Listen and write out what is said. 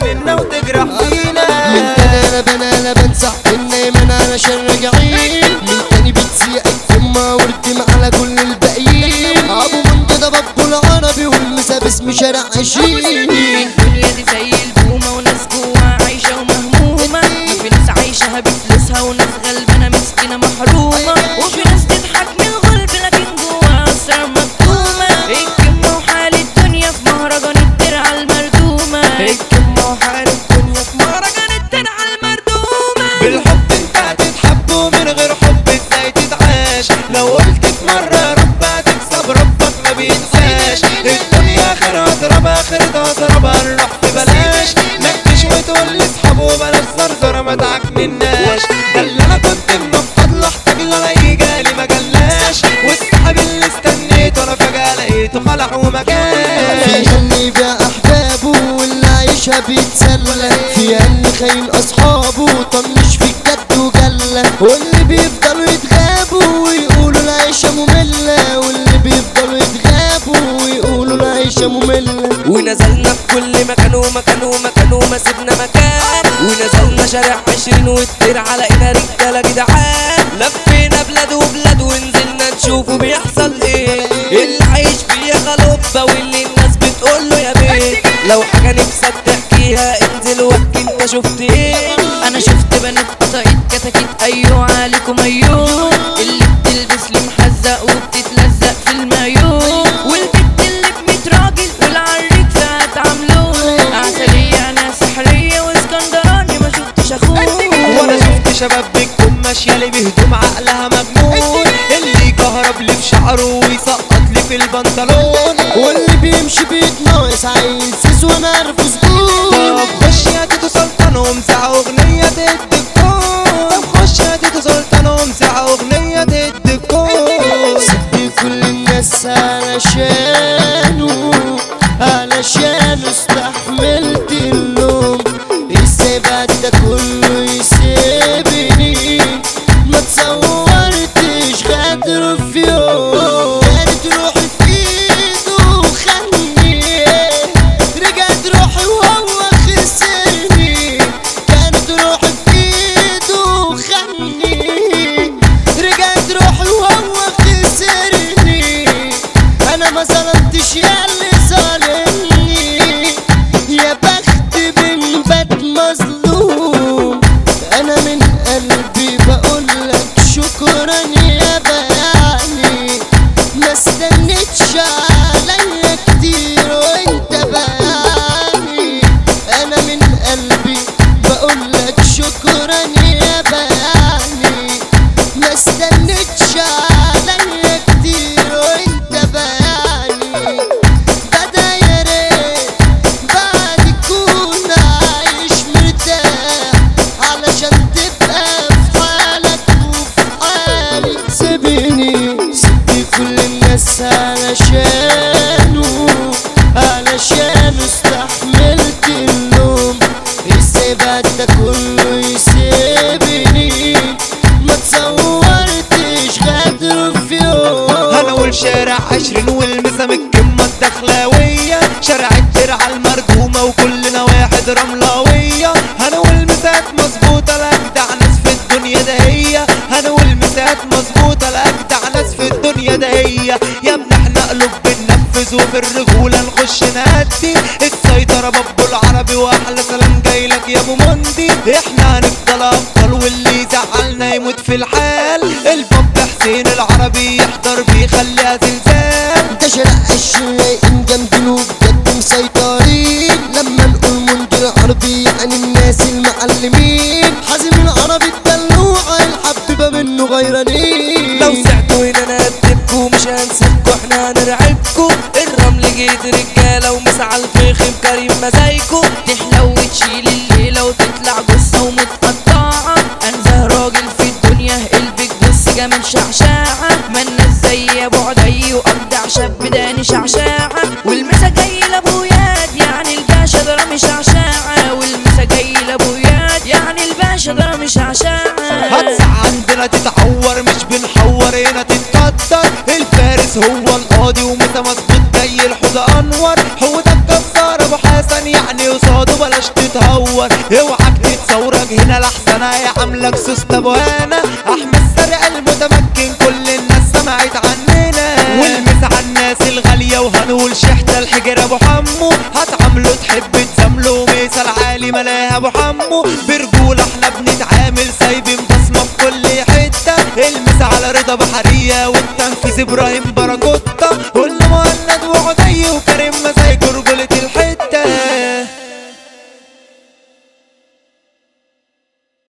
منا وتجرح فينا. من تاني انا بنسح النايمان علشان راجعين، من تاني بتسيق الكمة وردم على كل الباقيين. ابو منطقة ده بابو العربي والمسا باسم شارع 20. الدنيا دي زي البومة وناس جواها عايشة ومهمومة، وفي ناس عايشة بفلوسها وناس غلبانة مسكينة محرومة، وفي ناس تضحك من الغلب لكن جواها أسرار مكتومة. الكمة وحال الدنيا في مهرجان الترعة المردومة، الكمة وحال الدنيا في مهرجان الترعة المردومة. بالحب انت هتتحب ومن غير حب ازاي تتعاش، لو قلت في مرة رب هتكسب ربك ما بينساش. الدنيا اخرها تراب اخرتها تراب هنروح ببلاش، نكش وتقول لاصحابه وبلاش زرزرة ما تعكنناش. ده اللي انا كنت منفض له احتاج له الاقيه جالي ما جلاش، والسحاب اللي استنيته انا فجأة لقيته خلع ومكان. فيها اللي يبيع احبابه واللي عايشها بيتسلى، فيها اللي خاين اصحابه طنش في الجد وجلة، واللي بيفضلوا يتغابوا ويقولوا العيشة مملة، واللي بيفضلوا يتغابوا ويقولوا العيشة مملة. ونزلنا في كل مكان وما سيبنا مكان، ونزلنا شارع 20 والترعة لقينا رجالة جدعان. لفينا بلاد وبلاد ونزلنا نشوفوا بيحصل ايه، اللي عايش فيها غلوبة واللي الناس بتقوله يا بيت. لو حاجة نفسك تحكيها انزل واحكي انت شفت ايه. انا شفت بنات قطعت كتاكيت ايوه عليكم ايوه، اللي بتلبس لي محزق وبتتلزق في المايو، والبت اللي ب100 راجل والعريك فات عاملوه. عسلية انا سحرية واسكندراني ما شفتش اخوه، وانا شفت شباب بتكون ماشية لي بهدوم عقلها مجنون، اللي يكهرب لي في شعره ويسقط لي في البنطلون، واللي بيمشي بيتناقص عايز سيس وانا عارفه زبون. طب خش يا تيتو سلطان ومسع اغنية تدي الكون. طب خش يا تيتو سلطان ومسع اغنية تدي الكون. سبت كل الناس علشانه استحملت اللوم، ازاي بعد ده كله يسيبني؟ ما تصورتش غدر في يوم، كانت روحي في ايده وخاني، رجعت روحي وهو خسرني. كانت روحي في ايده وخاني، رجعت روحي وهو خسرني. انا ما ظلمتش يا اللي ظالمني، يا بخت بن بات مظلوم. انا من قلبي بقولك شكرا يا بياني، ما استنيتش عليا كتير وانت بياني. انا من قلبي بقولك شكرا يا بياني، ما استنيتش عليا كتير وانت بياني. بدا يا ريت بعد تكون عايش مرتاح، علشان تبقى في حالك وفي حالي. سيبني سيبني كل الناس علشانه استحملت اللوم، ازاي بعد ده كله يسيبني؟ ما تصورتش غدر في يوم. هنقول شارع 20 والمسا من الكمة الدخلاوية، شارع الترعة المرجومة وكلنا واحد رملاوية. هنقول مسات مظبوطة لأجدع ناس في الدنيا ده هي، هنقول مسات مظبوطة لأجدع ناس في الدنيا ده هي. يا ابني احنا قلوب بننفذ وفي الرجولة نخش نهدي، السيطرة بابو العربي واحلى سلام جايلك يا ابو مندي. احنا هنفضل ابطال واللي يزعلنا يموت في الحال، الباب حسين العربي يحضر بيخليها زلزال. ده شارع 20 رايقين جامدين وبجد مسيطرين، لما نقول منجر عربي يعني الناس المعلمين. حازم العربي الدلوعة الحبيبة منه غيرانين. لو سعتوا هنا انا هكتبكوا مش هنسيبكوا احنا هنرعبكوا. الرمل جيت رجالة ومسعى الفخم كريم مزايكوا، تحلى وتشيل الليلة وتطلع جثة ومتقطعة. انزه راجل في الدنيا قلبك بص جمال شعشاعة، ما الناس زي ابو عدي وابدع شاب داني شعشاعة. والمسا جاي لابوياد يعني الباشا ده رامي شعشاعة، والمسا جاي لابوياد يعني الباشا ده رامي شعشاعة. هتسع عندنا تتعور مش بنحور هنا تتكتر، الفارس هو القاضي ومسا مظبوط جاي الحوض انور. حوضك كسار ابو حسن يعني قصاده بلاش تتهور، اوعك تتصورك هنا لحسن هيعاملك سوست ابو هنا. احمد سرق المتمكن كل الناس سمعت عننا، والمس على الناس الغالية وهنقول شحتة الحجر ابو حمو، هتعامله تحب تزامله مثال عالي ملاها ابو حمو. برجولة احنا بنتعامل سايبين بصمة في كل حتة، المس على رضا بحرية والتنفيذ ابراهيم باراكوتا.